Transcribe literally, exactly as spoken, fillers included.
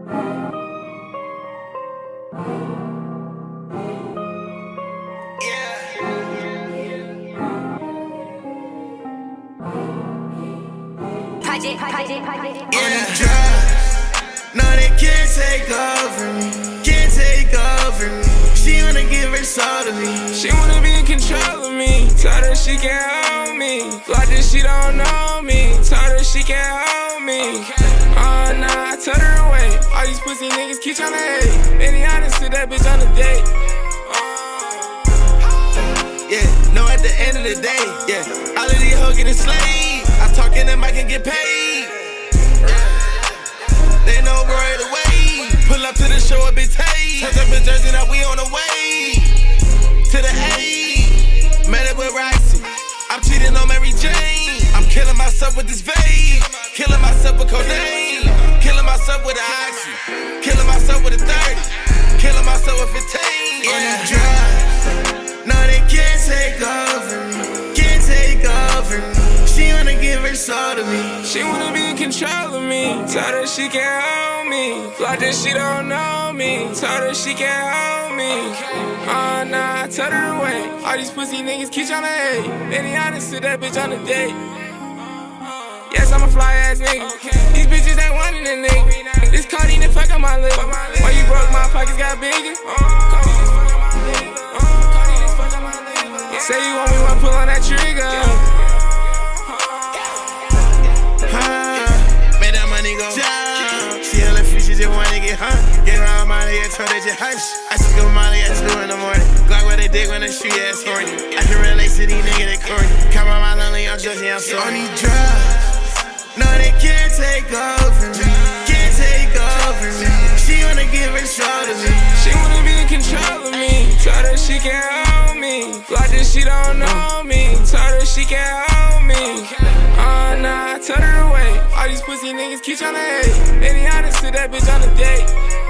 Yeah, drugs. No, they can't take over me. Can't take over me. She wanna give her soul to me. She wanna be in control of me. Told her she can't hold me. Like that she don't know me. Told her she can't hold me. Oh nah, I told her away. All these pussy niggas keep tryna hate. Any honest to that bitch on a date. Yeah, no, at the end of the day, yeah, all of these hoes getting slayed. I talk in the mic and get paid. They know we're right away. Pull up to the show, a big tape. Turns up in Jersey, now we on the way to the A. Met up with Roxy. I'm cheating on Mary Jane. I'm killing myself with this vape. Killing myself with codeine. Killing myself with an oxy. Killing myself with a thirty. Killing myself with fifteen. Yeah, drugs. No, they can't take over me. Can't take over me. She wanna give her soul to me. She wanna be in control of me. Told her she can't hold me. Like that she don't know me. Told her she can't hold me. Oh nah, I told her away. All these pussy niggas keep tryna hate. Any honest to that bitch on a date. Yes, I'm a fly ass nigga. These bitches ain't wanting a nigga. This codeine and fuck on my lip. Why you broke, my pockets got bigger. Say you want me, wanna pull on that trigger. Huh, make that money go down. She hella free, she just wanna get hung. Get her on Molly, I told her just hush. I took her Molly at two in the morning. Glock what they dig when the street ass horny. I can relate to these niggas, they corny. Come on my lonely, I'm just, yeah, I'm sorry. On these drugs, no, they can't take over me. Can't take over me. She wanna give her soul to me. She wanna be in control of me. Told her she can't hold me. Like that she don't know me. Told her she can't hold me. Oh nah, I told her away. All these pussy niggas keep tryna hate. Any honest to that bitch on a date.